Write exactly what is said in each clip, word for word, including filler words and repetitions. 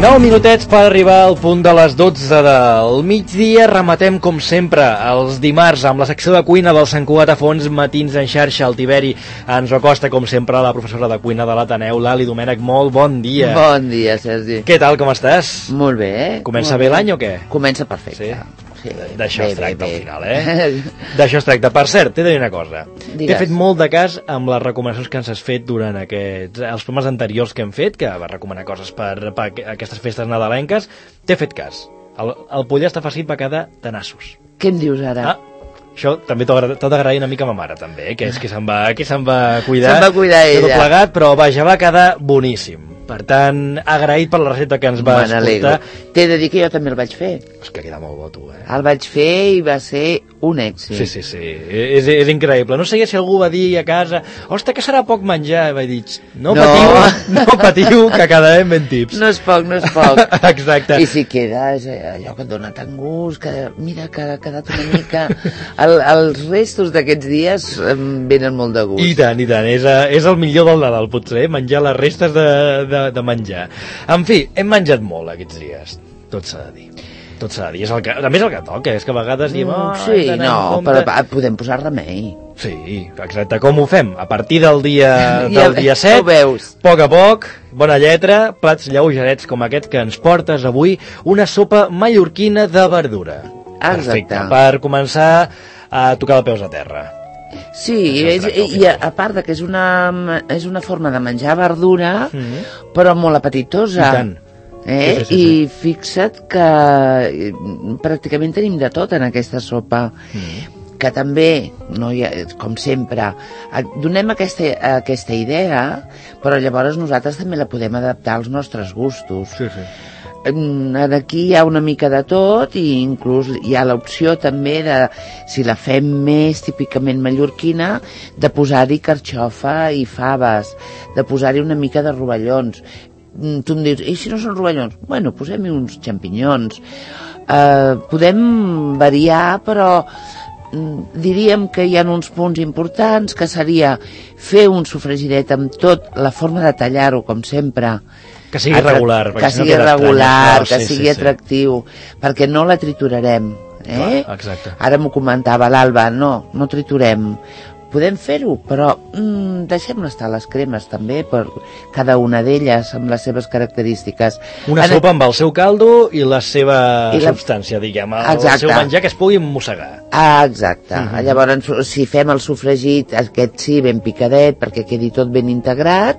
nou minutets per arribar al punt de les dotze del migdia. Rematem, com sempre, els dimarts amb la secció de cuina del Sant Cugat a Fons, matins en xarxa. El Tiberi ens ho acosta, com sempre, la professora de cuina de l'Ateneu, l'Ali Domènech. Molt bon dia. Bon dia, Sergi. Què tal, com estàs? Molt bé. Comença molt bé l'any o què? Comença perfecte. Sí? Sí. D'això es tracta bé, al final, eh? D'això es tracta. Per cert, t'he de dir una cosa. T'he fet molt de cas amb les recomanacions que ens has fet durant aquests, els programes anteriors que hem fet, que vas recomanar coses per, per aquestes festes nadalenques. T'he fet cas. El, el pollastre farcit va quedar de nassos. Què em dius ara? Ah, això també t'ho d'agrair una mica a ma mare, també, eh? Que és que se'n va, que se'n va cuidar. Se'n va cuidar ella. Tot plegat, però vaja, va quedar boníssim. Per tant, agraït per la recepta que ens va escoltar. T'he de dir que jo també el vaig fer. És que queda molt bo, tu, eh? El vaig fer i va ser un èxit. Sí, sí, sí. És, és increïble. No sé si algú va dir a casa, ostres, que serà poc menjar. I vaig dir, no, no. patiu, no patiu, que quedarem ben tips. No és poc, no és poc. Exacte. I si queda, és allò que et dona tant gust, que mira, que ha quedat una mica... El, els restos d'aquests dies em venen molt de gust. I tant, i tant. És, és el millor del Nadal, potser, menjar les restes de, de, de menjar. En fi, hem menjat molt aquests dies. Tot s'ha de dir. Tot s'ha de dir. És el que, també és el que toca, és que a vegades diem... Oh, sí, no, però podem posar remei. Sí, exacte. Com ho fem? A partir del dia, del dia set, veus. poc a poc, bona lletra, plats lleugerets com aquest que ens portes avui, una sopa mallorquina de verdura. Exacte. Perfecte, per començar a tocar de peus a terra. Sí, és, i a, a part de que és una, és una forma de menjar verdura, mm-hmm. però molt apetitosa. I tant. Eh? Sí, sí, sí, I sí. fixa't que pràcticament tenim de tot en aquesta sopa. Mm. Que també, no hi ha, com sempre, donem aquesta, aquesta idea, però llavors nosaltres també la podem adaptar als nostres gustos. Sí, sí. Aquí hi ha una mica de tot i inclús hi ha l'opció també de, si la fem més típicament mallorquina, de posar-hi carxofa i faves, de posar-hi una mica de rovellons. Tu em dius, i si no són rovellons? Bueno, posem-hi uns xampinyons. Uh, podem variar, però diríem que hi ha uns punts importants, que seria fer un sofregiret amb tot, la forma de tallar-ho, com sempre, que sigui regular, que si no sigui regular, no, que sí, sigui sí, atractiu, sí. Perquè no la triturarem, eh? Clar, exacte. Ara m'ho comentava l'Alba, no, no triturem. Podem fer-ho, però mm, deixem estar les cremes també, per cada una d'elles amb les seves característiques. Una en... sopa amb el seu caldo i la seva I la... substància, diguem, el, el seu menjar que es pugui mossegar. Ah, exacte. Uh-huh. Llavors, si fem el sofregit, aquest sí, ben picadet, perquè quedi tot ben integrat,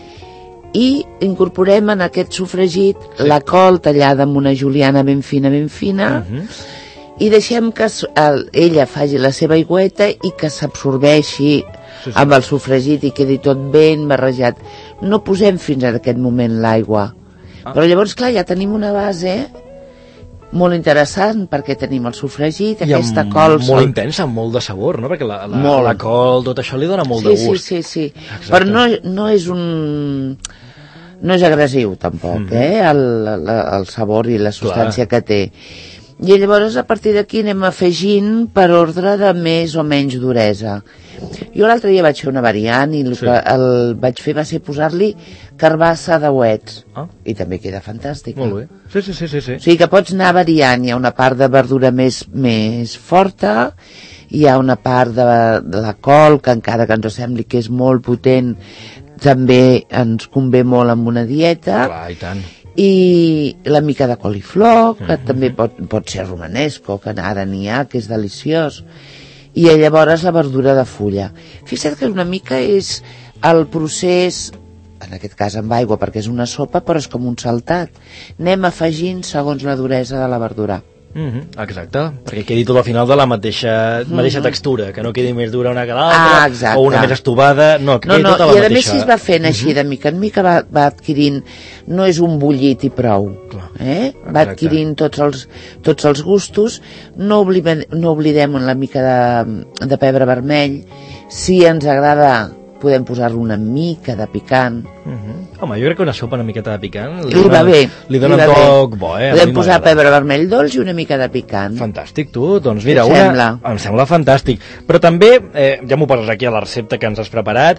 i incorporem en aquest sofregit sí. la col tallada amb una juliana ben fina, ben fina, uh-huh. i deixem que el, ella faci la seva aigüeta i que s'absorbeixi sí, sí. amb el sofregit i quedi tot ben barrejat. No posem fins a aquest moment l'aigua. Ah. Però llavors, clar, ja tenim una base molt interessant, perquè tenim el sofregit, I aquesta col... molt sol... intensa, amb molt de sabor, no? Perquè la, la, la col, tot això li dona molt sí, de gust. Sí, sí, sí. Exacte. Però no, no és un... no és agressiu, tampoc, mm-hmm. eh? El, el, el sabor i la substància Clar. que té. I llavors, a partir d'aquí, anem afegint per ordre de més o menys duresa. Jo l'altre dia vaig fer una variant i el sí. que el vaig fer va ser posar-li carbassa de uets. Ah. I també queda fantàstica. Molt bé. Sí, sí, sí, sí, sí. O sigui que pots anar variant. Hi ha una part de verdura més, més forta, hi ha una part de, de la col, que encara que ens sembli que és molt potent, també ens convé molt amb una dieta. Clar, i tant. I la mica de coliflor, que mm-hmm. també pot, pot ser romanesco, que ara n'hi ha, que és deliciós. I llavors la verdura de fulla. Fixa't que una mica és el procés, en aquest cas amb aigua perquè és una sopa, però és com un saltat. Anem afegint segons la duresa de la verdura. Mm-hmm, exacte, perquè quedi tot al final de la mateixa, mm-hmm. mateixa textura, que no quedi més dura una que l'altra, ah, o una més estovada, no, que no, quedi no, tota la i mateixa. I a més si es va fent així mm-hmm. de mica en mica va, va adquirint, no és un bullit i prou, Clar. eh? va adquirint tots els, tots els gustos, no oblidem, no oblidem la mica de, de pebre vermell, si ens agrada podem posar-li una mica de picant. Uh-huh. Home, jo crec que una sopa una miqueta de picant li, li va bé, li dona un toc bo, eh? Podem posar pebre vermell dolç i una mica de picant. Fantàstic, tu, doncs mira, una... sembla? Em sembla fantàstic. Però també, eh, ja m'ho poses aquí a la recepta que ens has preparat,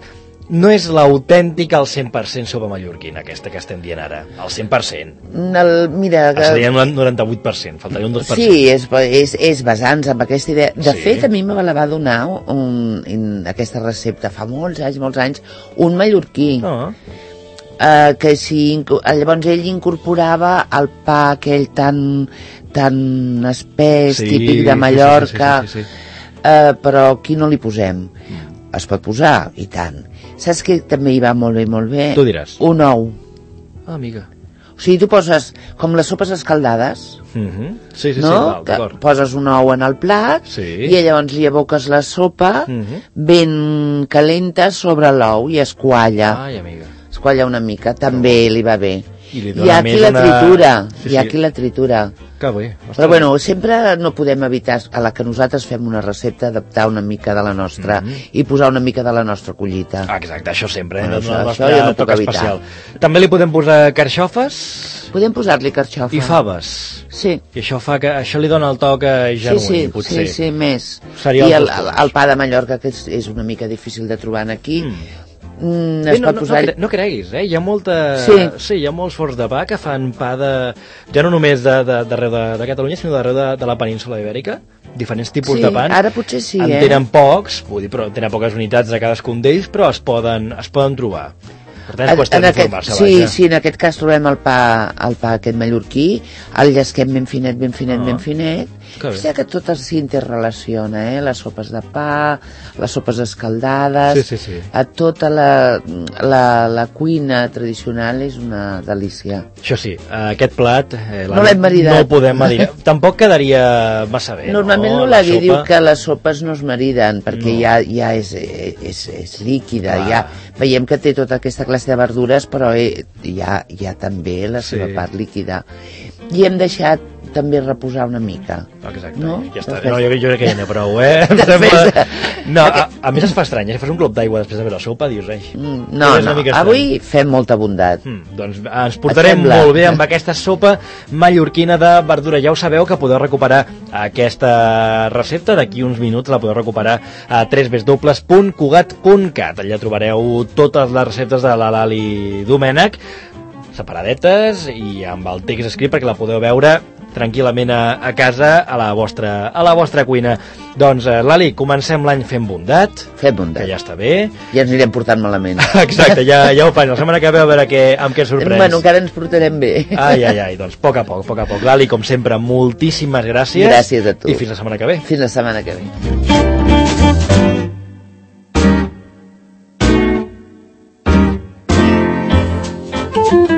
no és l'autèntic al cent per cent sopa mallorquina, aquesta que estem dient ara, al cent per cent. El, mira... Que... Seria un noranta-vuit per cent, faltaria un dos per cent. Sí, és, és, és basant-se en aquesta idea. De sí. fet, a mi me la va donar un, in, aquesta recepta fa molts anys, molts anys, un mallorquí. Oh. Uh, que si, llavors ell incorporava el pa aquell tan, tan espès, sí, típic de Mallorca, sí, sí, sí, sí, sí. Uh, però aquí no li posem. Mm. Es pot posar, i tant. Saps que també hi va molt bé, molt bé? Tu diràs. Un ou. Ah, amiga. O sigui, tu poses, com les sopes escaldades, mm-hmm. sí, sí, no? sí, val, d'acord. Poses un ou en el plat, sí. i llavors li aboques la sopa mm-hmm. ben calenta sobre l'ou i es qualla. Ai, amiga. Es qualla una mica, també no. li va bé. I li hi ha qui la una... tritura, sí, hi ha sí. qui la tritura. Que bé. Però bueno, sempre no podem evitar, a la que nosaltres fem una recepta, adaptar una mica de la nostra mm-hmm. i posar una mica de la nostra collita. Ah, exacte, això sempre, eh? Bueno, això, això jo no puc evitar. Especial. També li podem posar carxofes? Podem posar-li carxofa. I faves? Sí. I això fa que això li dona el toc genuí, sí, sí, potser. Sí, sí, més. Seria I el, el, el pa de Mallorca, que és, és una mica difícil de trobar aquí, mm. Mm, Bé, no, no, no, cre no creguis, eh? Hi ha molta... Sí. sí, hi ha molts forns de pa que fan pa de... ja no només d'arreu de, de, de, de Catalunya, sinó d'arreu de, de la península ibèrica, diferents tipus sí, de pans. Ara potser sí, en eh? tenen pocs, vull dir, però tenen poques unitats de cadascun d'ells, però es poden, es poden trobar. Per tant, és qüestió d'informar-se, sí, vaja. sí, en aquest cas trobem el pa, el pa aquest mallorquí, el llesquem ben finet, ben finet, ah, ben finet. O sigui que tot s'interrelaciona, eh? Les sopes de pa, les sopes escaldades, sí, sí, sí. A tota la, la, la cuina tradicional és una delícia. Això sí, aquest plat eh, no l'hem maridat. No el podem marinar. Tampoc quedaria massa bé. Normalment no? l'Olagui diu que les sopes no es mariden perquè no. ja, ja és, és, és líquida, ah. ja veiem que té tota aquesta classe de verdures, però eh, hi, ha, hi ha també la seva sí. part líquida. I hem deixat també reposar una mica. Exacte, no? ja està. No, jo, jo crec que ja n'hi ha prou, eh? Sembla... No, a, a més es fa estrany, eh? Si fas un glop d'aigua després de veure la sopa, dius, ei... Mm, no, no, avui fem molta bondat. Mm, doncs ens portarem molt bé amb aquesta sopa mallorquina de verdura. Ja ho sabeu que podeu recuperar aquesta recepta, d'aquí uns minuts la podeu recuperar a w w w punt cugat punt cat. Allà trobareu totes les receptes de la Lali Domènech, separadetes i amb el text escrit perquè la podeu veure tranquil·lament a, a casa, a la vostra, a la vostra cuina. Doncs, eh, Lali, comencem l'any fent bondat. Fem bondat. Que ja està bé. Ja ens anirem portant malament. Exacte, ja, ja ho faig. La setmana que ve a veure què, amb què sorprens. Bueno, encara ens portarem bé. Ai, ai, ai, doncs, a poc a poc, a poc a poc. Lali, com sempre, moltíssimes gràcies. Gràcies a tu. I fins la setmana que ve. Fins la setmana que ve.